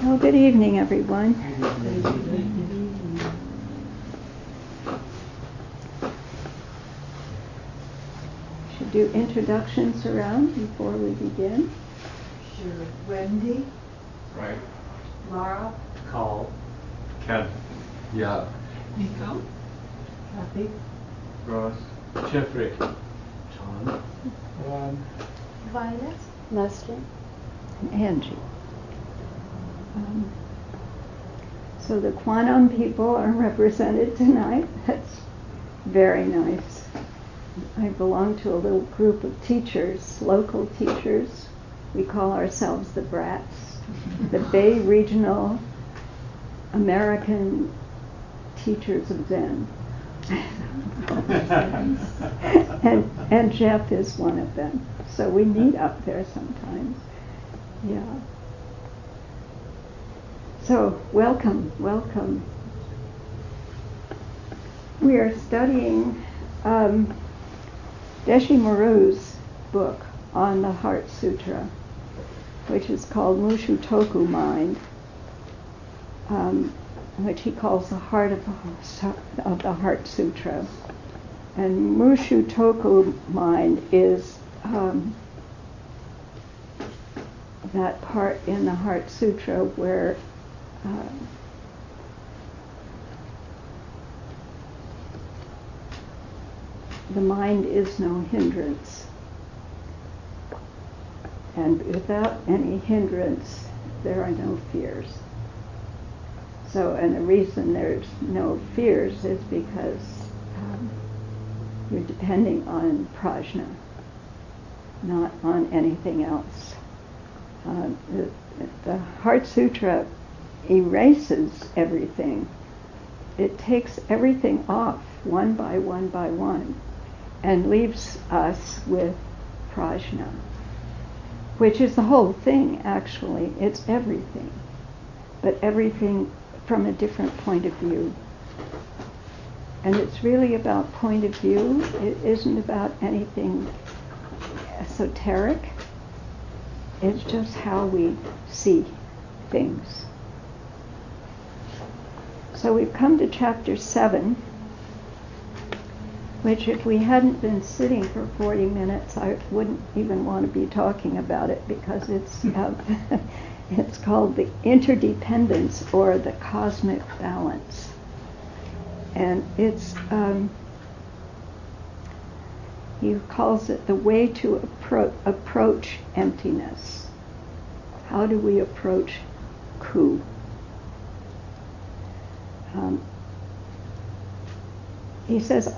Well, good evening, everyone. Should do introductions around before we begin. Sure. Wendy. Right. Laura. Carl. Ken. Yeah. Nico. Kathy. Ross. Jeffrey. John. Violet. Lester. And Angie. So the Quantum people are represented tonight. That's very nice. I belong to a little group of teachers, local teachers. We call ourselves the Brats, the Bay Regional American Teachers of Zen. and Jeff is one of them. So we meet up there sometimes. Yeah. So welcome. We are studying Deshi Maru's book on the Heart Sutra, which is called Mushu Toku Mind, which he calls the heart of the Heart Sutra. And Mushu Toku Mind is that part in the Heart Sutra where the mind is no hindrance. And without any hindrance, there are no fears. So, and the reason there's no fears is because you're depending on prajna, not on anything else. The Heart Sutra erases everything. It takes everything off one by one and leaves us with prajna, which is the whole thing, actually. It's everything, but everything from a different point of view. And it's really about point of view. It isn't about anything esoteric. It's just how we see things. So we've come to chapter 7, which if we hadn't been sitting for 40 minutes, I wouldn't even want to be talking about it, because it's it's called the interdependence, or the cosmic balance. And it's he calls it the way to approach emptiness. How do we approach Ku? He says,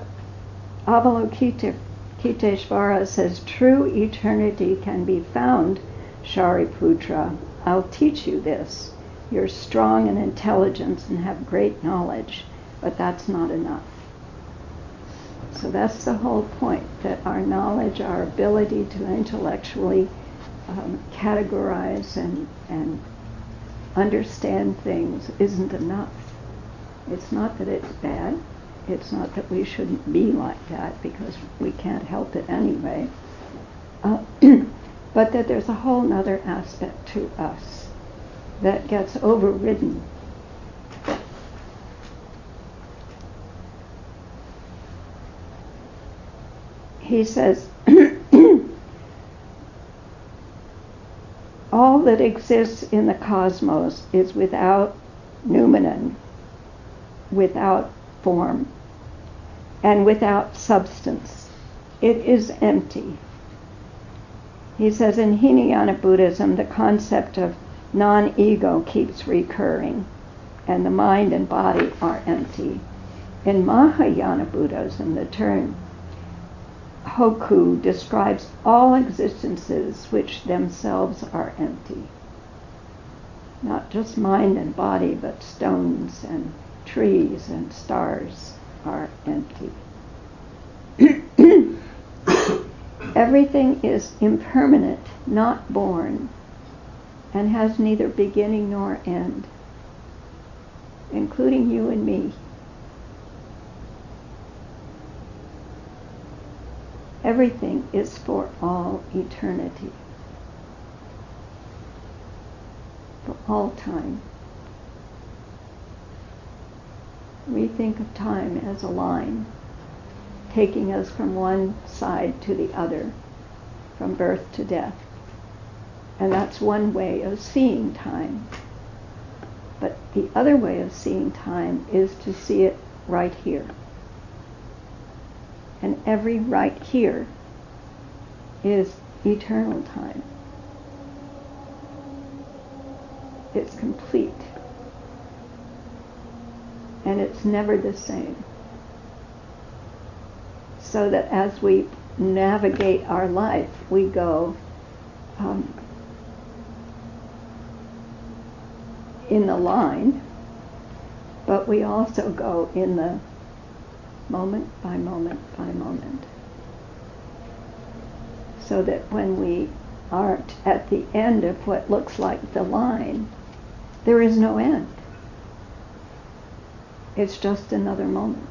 Avalokiteshvara says, true eternity can be found, Shariputra. I'll teach you this. You're strong in intelligence and have great knowledge, but that's not enough. So that's the whole point, that our knowledge, our ability to intellectually categorize and understand things isn't enough. It's not that it's bad. It's not that we shouldn't be like that, because we can't help it anyway. But that there's a whole other aspect to us that gets overridden. He says, all that exists in the cosmos is without noumenon, without form, and without substance. It is empty. He says in Hinayana Buddhism, the concept of non-ego keeps recurring, and the mind and body are empty. In Mahayana Buddhism, the term Hoku describes all existences which themselves are empty. Not just mind and body, but stones and trees and stars are empty. Everything is impermanent, not born, and has neither beginning nor end, including you and me. Everything is for all eternity. for all time. We think of time as a line, taking us from one side to the other, from birth to death. And that's one way of seeing time. But the other way of seeing time is to see it right here. And every right here is eternal time. It's complete. And it's never the same. So that as we navigate our life, we go in the line, but we also go in the moment by moment by moment. So that when we are at the end of what looks like the line, there is no end. It's just another moment.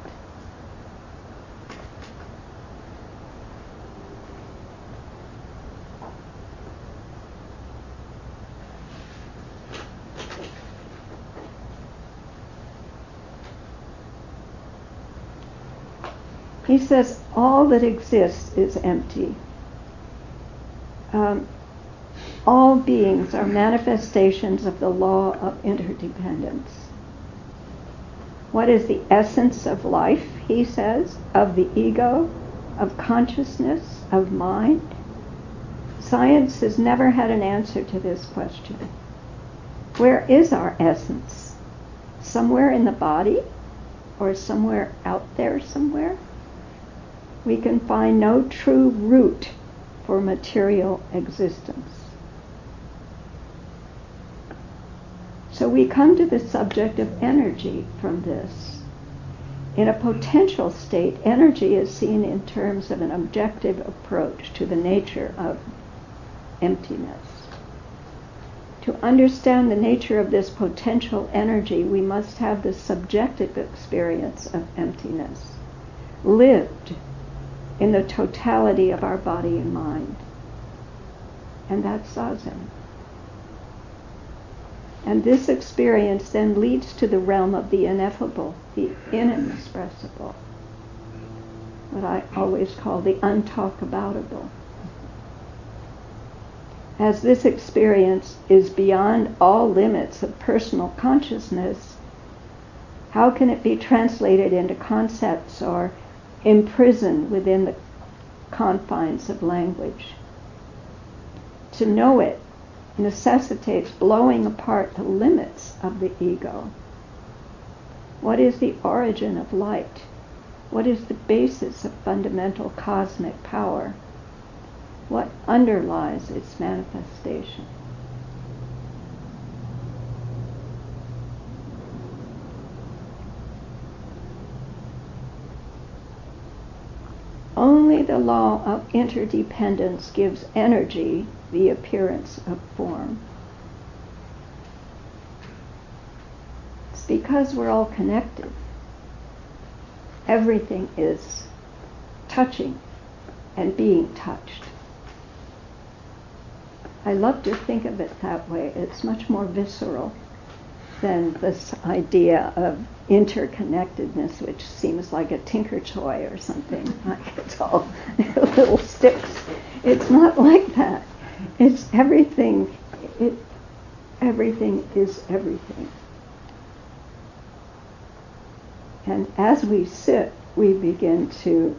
He says all that exists is empty. All beings are manifestations of the law of interdependence. What is the essence of life, he says, of the ego, of consciousness, of mind? Science has never had an answer to this question. Where is our essence? Somewhere in the body? Or somewhere out there somewhere? We can find no true root for material existence. So we come to the subject of energy from this. In a potential state, energy is seen in terms of an objective approach to the nature of emptiness. To understand the nature of this potential energy, we must have the subjective experience of emptiness, lived in the totality of our body and mind. And that's Zazen. And this experience then leads to the realm of the ineffable, the inexpressible, what I always call the untalkaboutable. As this experience is beyond all limits of personal consciousness, how can it be translated into concepts or imprisoned within the confines of language? To know it necessitates blowing apart the limits of the ego. What is the origin of light? What is the basis of fundamental cosmic power? What underlies its manifestation? Only the law of interdependence gives energy the appearance of form. It's because we're all connected. Everything is touching and being touched. I love to think of it that way. It's much more visceral than this idea of interconnectedness, which seems like a tinker toy or something. Like it's all little sticks. It's not like that. It's everything. Everything is everything. And as we sit, we begin to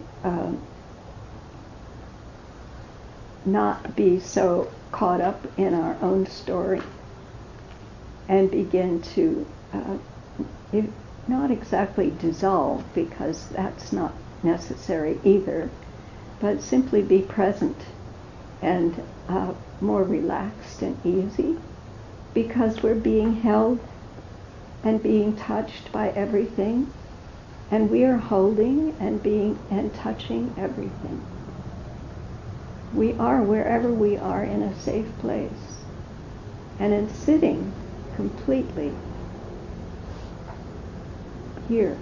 not be so caught up in our own story and begin to not exactly dissolve, because that's not necessary either, but simply be present and more relaxed and easy, because we're being held and being touched by everything, and we are holding and being and touching everything. We are wherever we are in a safe place, and in sitting completely here.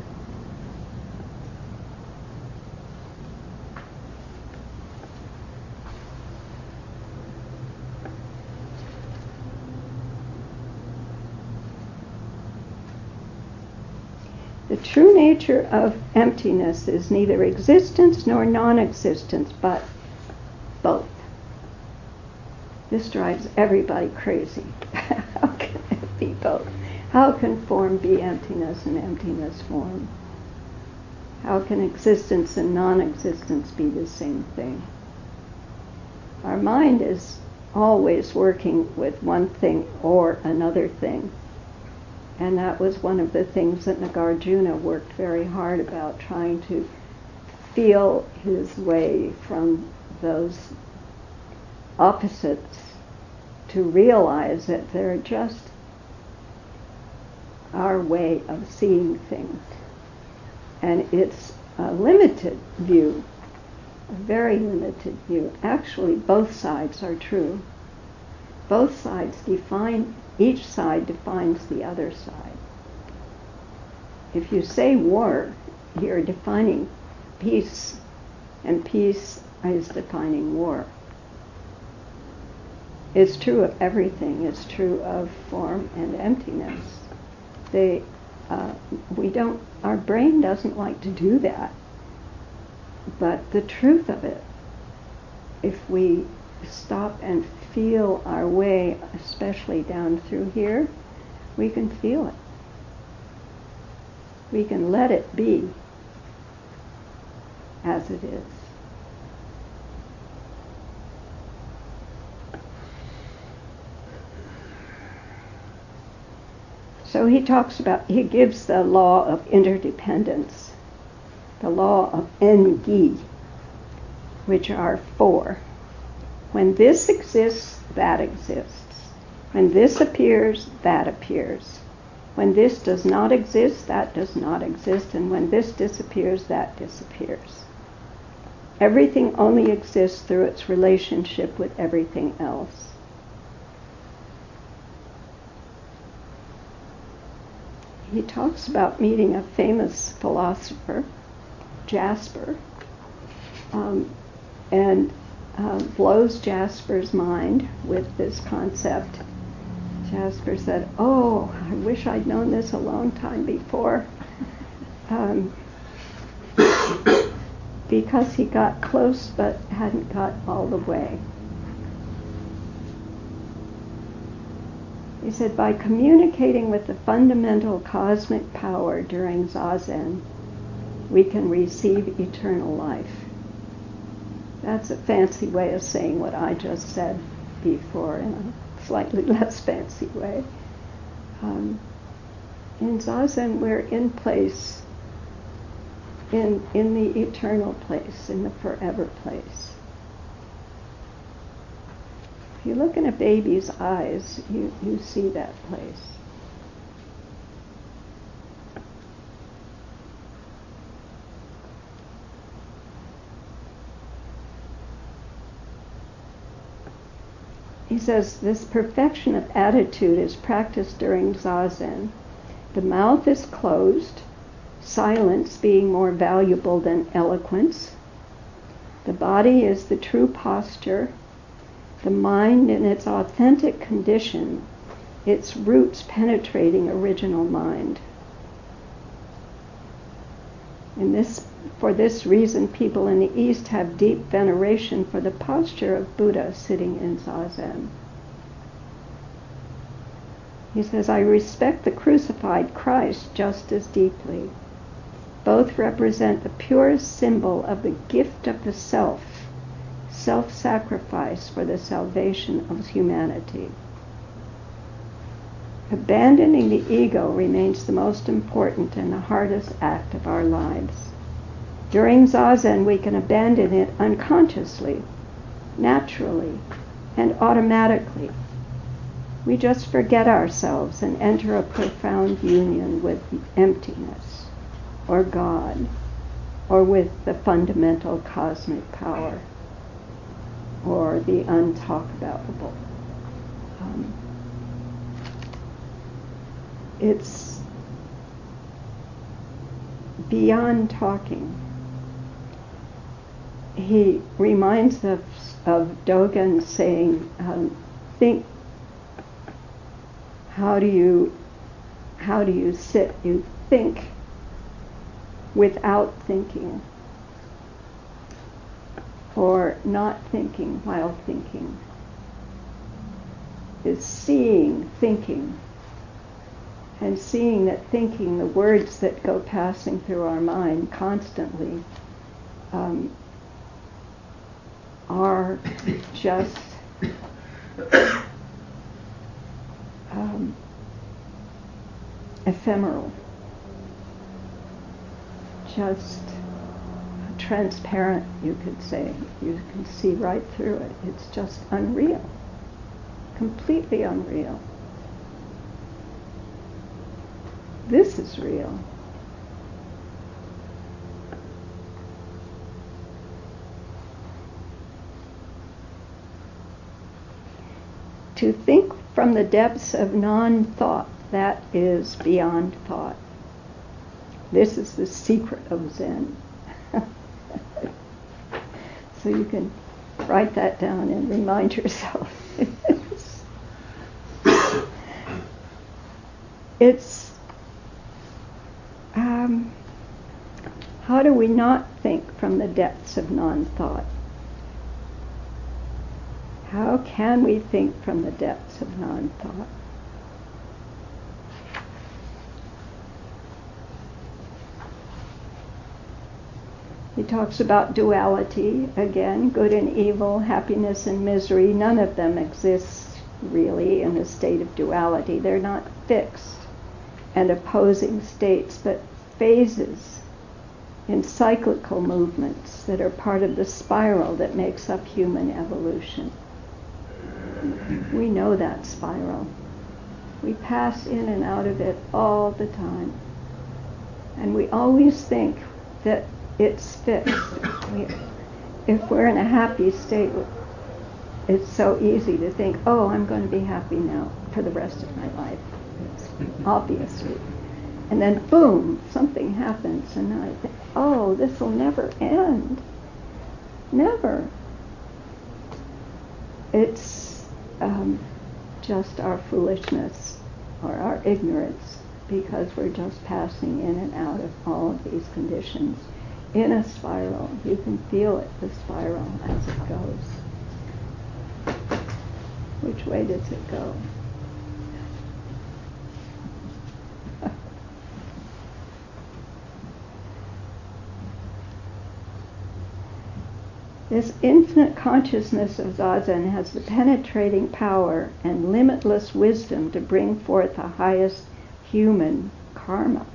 The true nature of emptiness is neither existence nor non-existence, but both. This drives everybody crazy. How can it be both? How can form be emptiness and emptiness form? How can existence and non-existence be the same thing? Our mind is always working with one thing or another thing. And that was one of the things that Nagarjuna worked very hard about, trying to feel his way from those opposites to realize that they're just our way of seeing things. And it's a limited view, a very limited view. Actually, both sides are true. Both sides define, each side defines the other side. If you say war, you're defining peace, and peace is defining war. It's true of everything. It's true of form and emptiness. Our brain doesn't like to do that. But the truth of it, if we stop and feel our way, especially down through here, we can feel it. We can let it be as it is. So he gives the law of interdependence, the law of Engi, which are four. When this exists, that exists. When this appears, that appears. When this does not exist, that does not exist. And when this disappears, that disappears. Everything only exists through its relationship with everything else. He talks about meeting a famous philosopher, Jasper, and blows Jasper's mind with this concept. Jasper said, "Oh, I wish I'd known this a long time before," because he got close but hadn't got all the way. He said, by communicating with the fundamental cosmic power during Zazen, we can receive eternal life. That's a fancy way of saying what I just said before in a slightly less fancy way. In Zazen, we're in place, in the eternal place, in the forever place. If you look in a baby's eyes, you see that place. He says, this perfection of attitude is practiced during Zazen. The mouth is closed, silence being more valuable than eloquence. The body is the true posture. The mind in its authentic condition, its roots penetrating original mind. For this reason, people in the East have deep veneration for the posture of Buddha sitting in Zazen. He says, I respect the crucified Christ just as deeply. Both represent the purest symbol of the gift of the self-sacrifice for the salvation of humanity. Abandoning the ego remains the most important and the hardest act of our lives. During Zazen, we can abandon it unconsciously, naturally, and automatically. We just forget ourselves and enter a profound union with emptiness, or God, or with the fundamental cosmic power, or the untalkaboutable. It's beyond talking. He reminds us of Dogen saying, think, how do you sit? You think without thinking, or not thinking while thinking, is seeing thinking, and seeing that thinking, the words that go passing through our mind constantly, are just ephemeral, just transparent, you could say. You can see right through it. It's just unreal, completely unreal. This is real. To think from the depths of non-thought, that is beyond thought. This is the secret of Zen. So you can write that down and remind yourself. It's how do we not think from the depths of non-thought? How can we think from the depths of non-thought? He talks about duality, again, good and evil, happiness and misery. None of them exists really in a state of duality. They're not fixed and opposing states, but phases in cyclical movements that are part of the spiral that makes up human evolution. We know that spiral. We pass in and out of it all the time. And we always think that it's fixed. If we're in a happy state, it's so easy to think, oh, I'm going to be happy now for the rest of my life. Obviously. And then boom, something happens and I think, oh, this will never end. Never. It's just our foolishness or our ignorance, because we're just passing in and out of all of these conditions in a spiral. You can feel it, the spiral, as it goes. Which way does it go? This infinite consciousness of Zazen has the penetrating power and limitless wisdom to bring forth the highest human karma.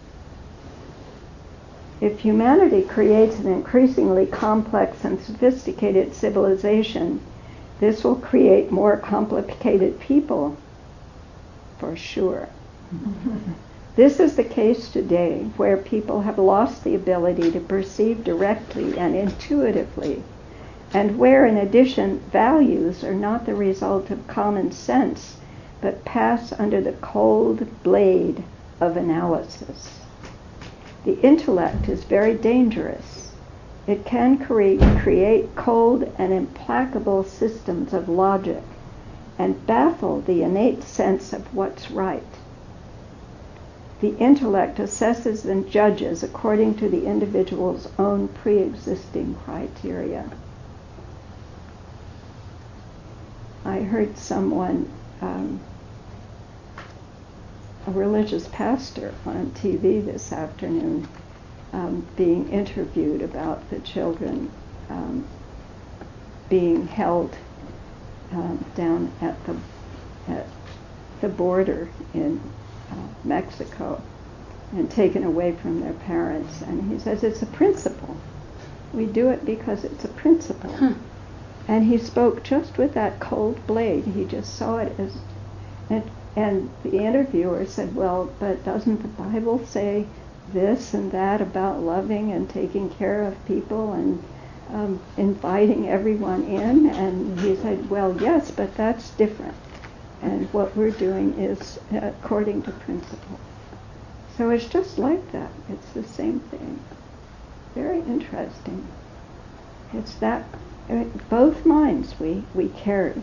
If humanity creates an increasingly complex and sophisticated civilization, this will create more complicated people, for sure. This is the case today, where people have lost the ability to perceive directly and intuitively, and where, in addition, values are not the result of common sense, but pass under the cold blade of analysis. The intellect is very dangerous. It can create cold and implacable systems of logic and baffle the innate sense of what's right. The intellect assesses and judges according to the individual's own pre-existing criteria. I heard someone, a religious pastor on TV this afternoon, being interviewed about the children being held down at the border in Mexico and taken away from their parents. And he says, it's a principle. We do it because it's a principle. And he spoke just with that cold blade. He just saw it as... And the interviewer said, well, but doesn't the Bible say this and that about loving and taking care of people and inviting everyone in? And he said, well, yes, but that's different. And what we're doing is according to principle. So it's just like that. It's the same thing. Very interesting. It's that both minds we carry.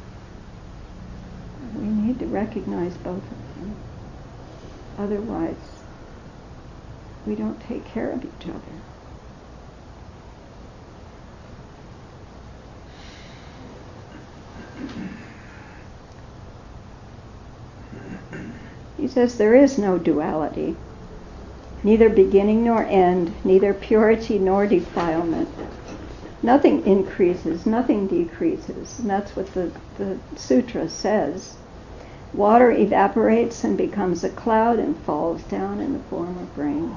We need to recognize both of them. Otherwise, we don't take care of each other. He says there is no duality, neither beginning nor end, neither purity nor defilement. Nothing increases, nothing decreases, and that's what the sutra says. Water evaporates and becomes a cloud and falls down in the form of rain.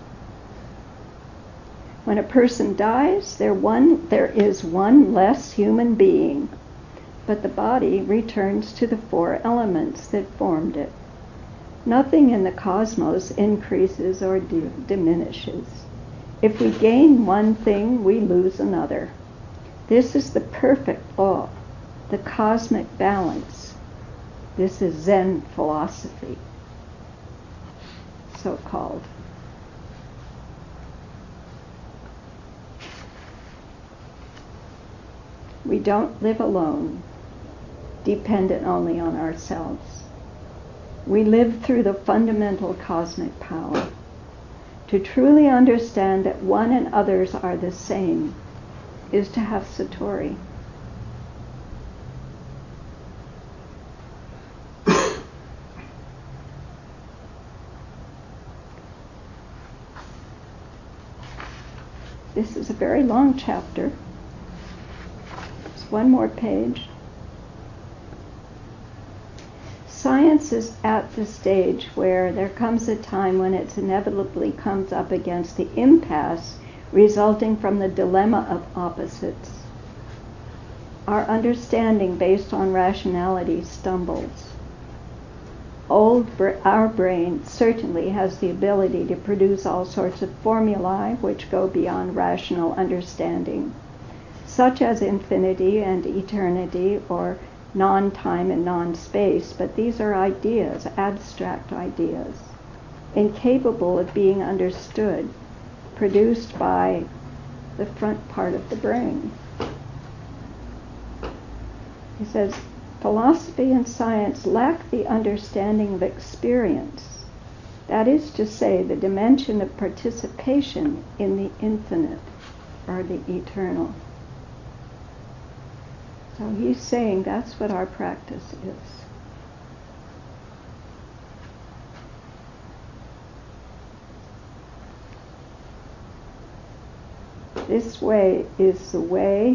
When a person dies, there is one less human being, but the body returns to the four elements that formed it. Nothing in the cosmos increases or diminishes. If we gain one thing, we lose another. This is the perfect law, the cosmic balance. This is Zen philosophy, so-called. We don't live alone, dependent only on ourselves. We live through the fundamental cosmic power. To truly understand that one and others are the same is to have Satori. This is a very long chapter. It's one more page. Science is at the stage where there comes a time when it inevitably comes up against the impasse resulting from the dilemma of opposites. Our understanding based on rationality stumbles. Our brain certainly has the ability to produce all sorts of formulae which go beyond rational understanding, such as infinity and eternity or non-time and non-space, but these are ideas, abstract ideas, incapable of being understood, produced by the front part of the brain. He says, philosophy and science lack the understanding of experience, that is to say, the dimension of participation in the infinite or the eternal. So he's saying that's what our practice is. This way is the way,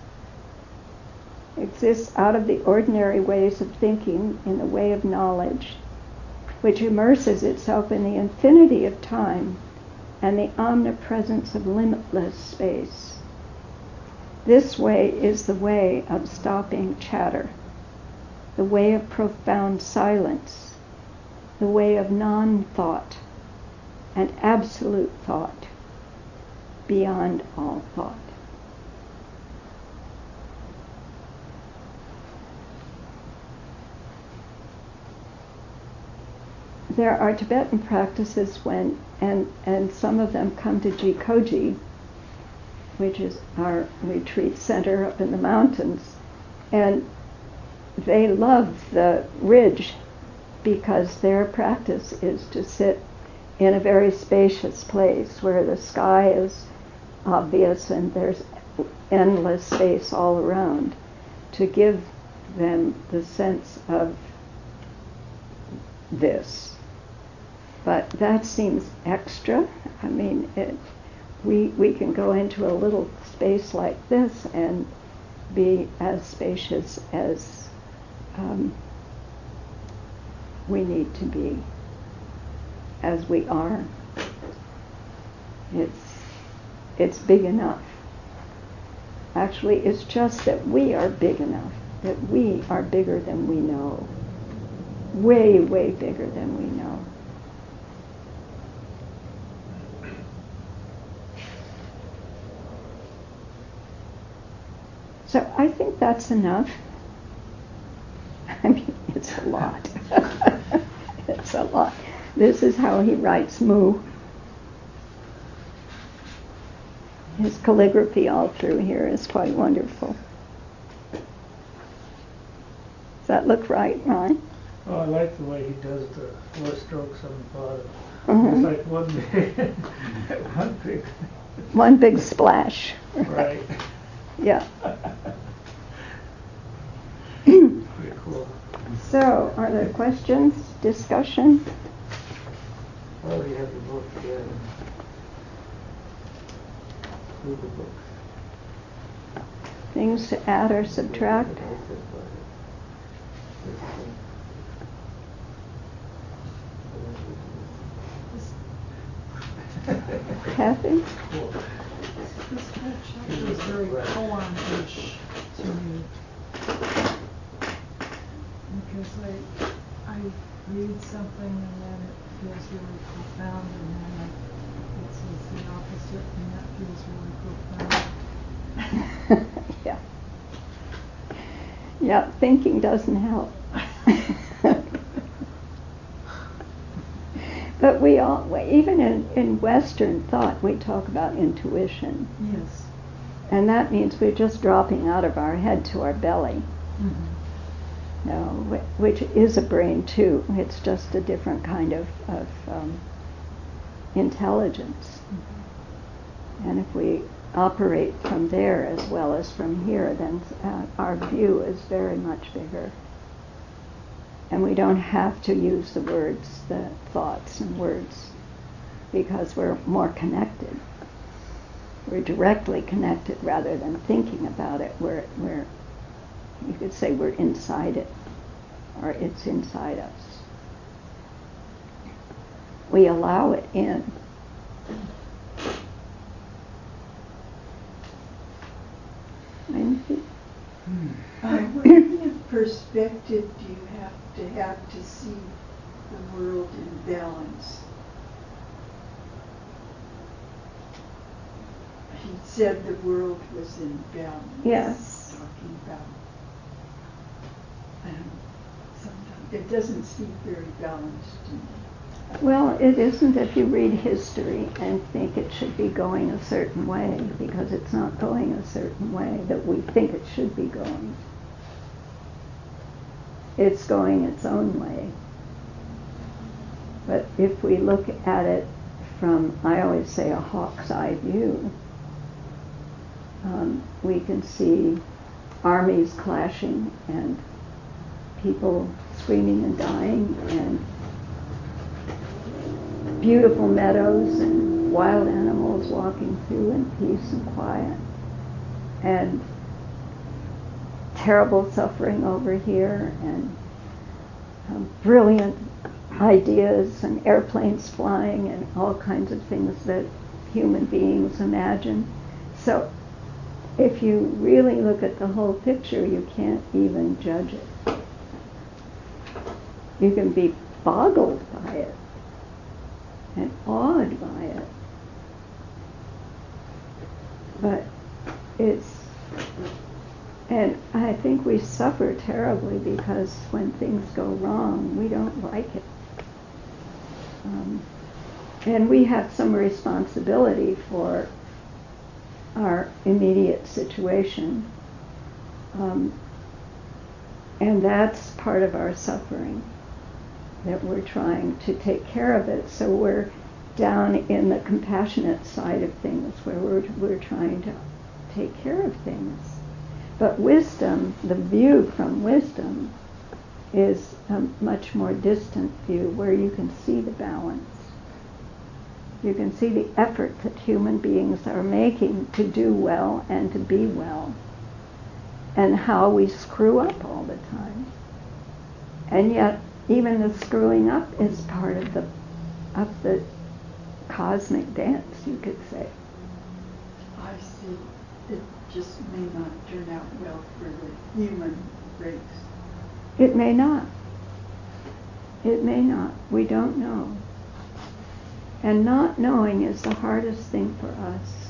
exists out of the ordinary ways of thinking in the way of knowledge, which immerses itself in the infinity of time and the omnipresence of limitless space. This way is the way of stopping chatter, the way of profound silence, the way of non-thought and absolute thought, beyond all thought. There are Tibetan practices and some of them come to Jikoji, which is our retreat center up in the mountains, and they love the ridge because their practice is to sit in a very spacious place where the sky is obvious and there's endless space all around, to give them the sense of this. But that seems extra. I mean, we can go into a little space like this and be as spacious as we need to be, as we are. It's big enough. Actually, it's just that we are big enough, that we are bigger than we know. Way, way bigger than we know. So I think that's enough. I mean, it's a lot. It's a lot. This is how he writes Mu. His calligraphy all through here is quite wonderful. Does that look right, Ron? Oh, I like the way he does the 4 strokes on the bottom. Mhm. It's like one big, one big, One big splash. right. Yeah. Pretty cool. So, are there questions, discussion? Well, we have the book again. Google Books. Things to add or subtract? Kathy? Cool. This whole chapter is very koan-ish to me. Because I read something and then it feels really profound, and then it says the opposite and that feels really profound. Yeah. Yeah, thinking doesn't help. But we all, even in Western thought, we talk about intuition. Yes. And that means we're just dropping out of our head to our belly. Mm-hmm. No, which is a brain too. It's just a different kind of intelligence. Mm-hmm. And if we operate from there as well as from here, then our view is very much bigger. And we don't have to use the words, the thoughts and words, because we're more connected. We're directly connected rather than thinking about it. We're you could say we're inside it, or it's inside us. We allow it in. What kind of perspective do you have to see the world in balance? He said the world was in balance. Yes. Talking about. Sometimes it doesn't seem very balanced to me. Well, it isn't if you read history and think it should be going a certain way, because it's not going a certain way that we think it should be going. It's going its own way. But if we look at it from, I always say, a hawk's eye view, we can see armies clashing and people screaming and dying and beautiful meadows and wild animals walking through in peace and quiet, and terrible suffering over here, and brilliant ideas and airplanes flying and all kinds of things that human beings imagine. So if you really look at the whole picture, you can't even judge it. You can be boggled by it and awed by it. But and I think we suffer terribly because when things go wrong, we don't like it. And we have some responsibility for our immediate situation. And that's part of our suffering, that we're trying to take care of it. So we're down in the compassionate side of things, where we're trying to take care of things. But wisdom, the view from wisdom, is a much more distant view, where you can see the balance. You can see the effort that human beings are making to do well and to be well, and how we screw up all the time. And yet, even the screwing up is part of the cosmic dance, you could say. I see. It just may not turn out well for the human race. It may not. It may not. We don't know. And not knowing is the hardest thing for us.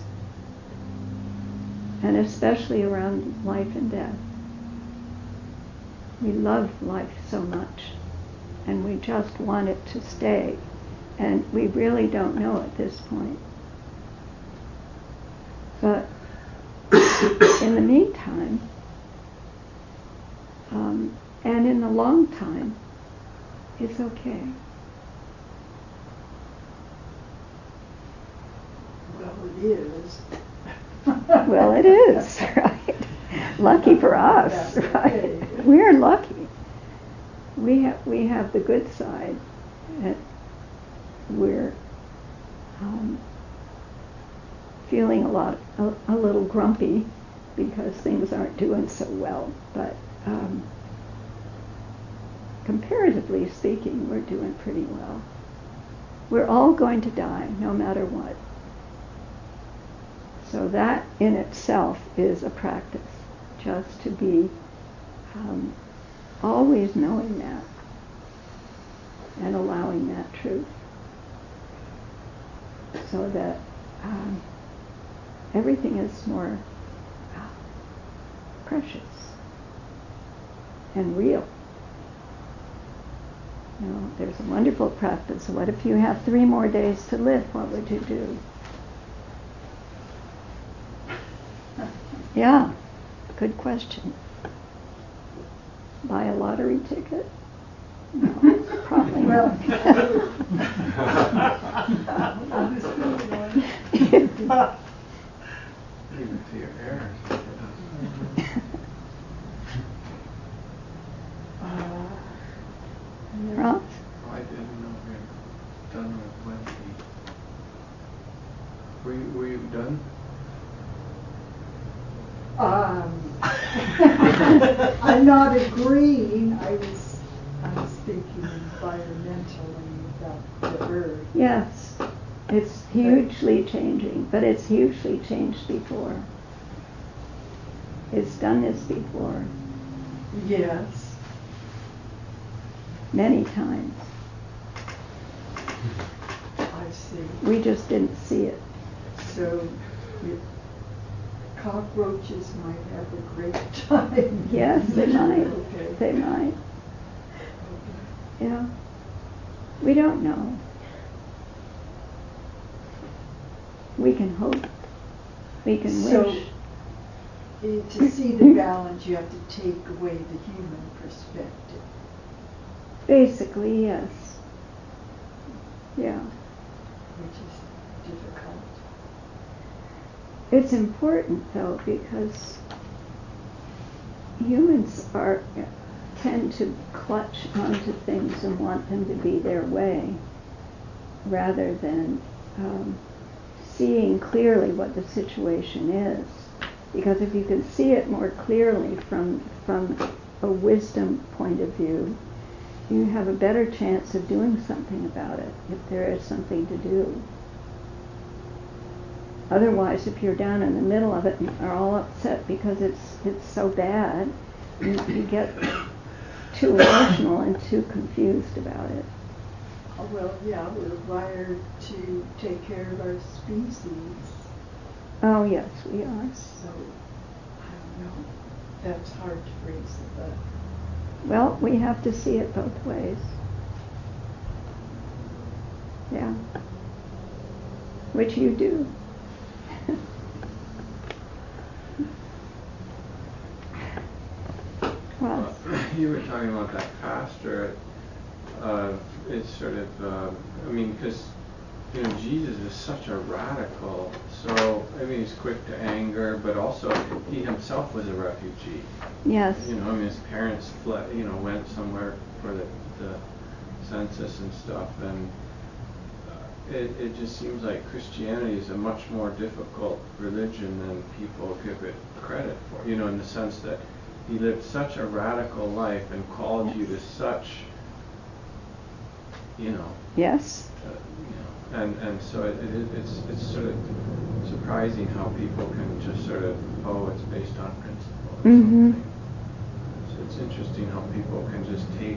And especially around life and death. We love life so much, and we just want it to stay. And we really don't know at this point. But in the meantime, and in the long time, It's okay. Well, it is. Well, it is, right? Lucky for us, That's right? okay. We're lucky. We have the good side. And we're feeling a little grumpy because things aren't doing so well. But comparatively speaking, we're doing pretty well. We're all going to die, no matter what. So that in itself is a practice, just to be always knowing that and allowing that truth, so that everything is more precious and real. You know, there's a wonderful practice. What if you have 3 more days to live? What would you do? Yeah, good question. Buy a lottery ticket? No, probably not. Leave it to your heirs. Ross? Oh, I didn't know we were done with Wendy. Were you done? I'm not agreeing. I was thinking environmentally about the earth. Yes, it's hugely changing, but it's hugely changed before. It's done this before. Yes. Many times. I see. We just didn't see it. So cockroaches might have a great time. Yes, they might. Okay. They might. Yeah. We don't know. We can hope. We can wish. To see the balance, you have to take away the human perspective. Basically, yes. Yeah. Which is difficult. It's important, though, because humans tend to clutch onto things and want them to be their way, rather than seeing clearly what the situation is. Because if you can see it more clearly from a wisdom point of view, you have a better chance of doing something about it, if there is something to do. Otherwise, if you're down in the middle of it and are all upset because it's so bad, you get too emotional and too confused about it. Oh, well, yeah, we're wired to take care of our species. Oh, yes, we are. So, I don't know. That's hard to phrase it, but... Well, we have to see it both ways. Yeah. Which you do. Well, you were talking about that pastor. It's sort of, because, Jesus is such a radical. So, he's quick to anger, but also he himself was a refugee. yes. His parents fled, went somewhere for the census and stuff, and it just seems like Christianity is a much more difficult religion than people give it credit for. In the sense that he lived such a radical life and called you to such, Yes. and so it's sort of surprising how people can just sort of, it's based on principle or something. So it's interesting how people can just take,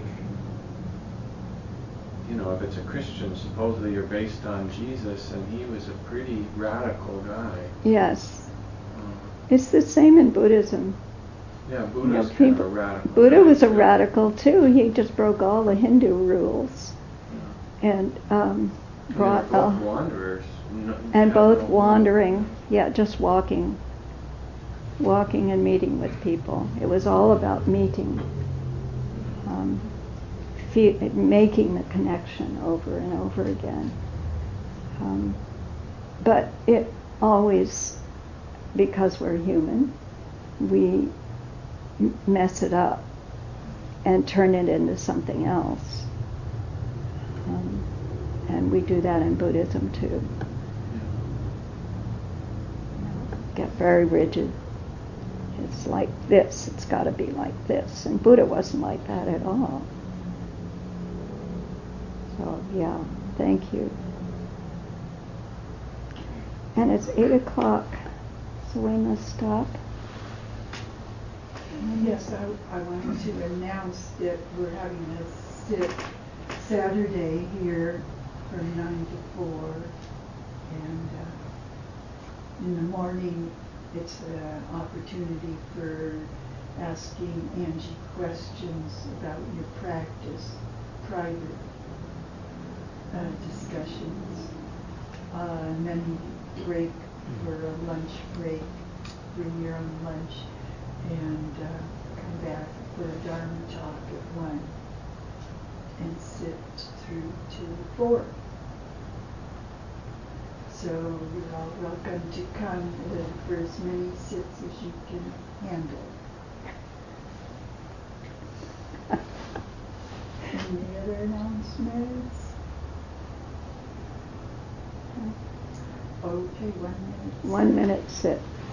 if it's a Christian, supposedly you're based on Jesus, and he was a pretty radical guy. Yes. It's the same in Buddhism. Yeah, Buddha's kind of a radical. Buddha was a radical too. He just broke all the Hindu rules. Yeah. And brought both wanderers. And both wandering, just walking and meeting with people. It was all about meeting. making the connection over and over again. But it always, because we're human, we mess it up and turn it into something else. And we do that in Buddhism too. Get very rigid. It's like this, it's got to be like this. And Buddha wasn't like that at all. So, yeah, thank you. And it's 8 o'clock, so we must stop. Yes, I wanted to announce that we're having a sit Saturday here from 9 to 4. And in the morning, it's an opportunity for asking Angie questions about your practice, private discussions. And then you break for a lunch break, bring your own lunch, and come back for a Dharma talk at 1, and sit through to 4. So you're all welcome to come for as many sits as you can handle. Any other announcements? Okay, 1 minute. 1 minute sit.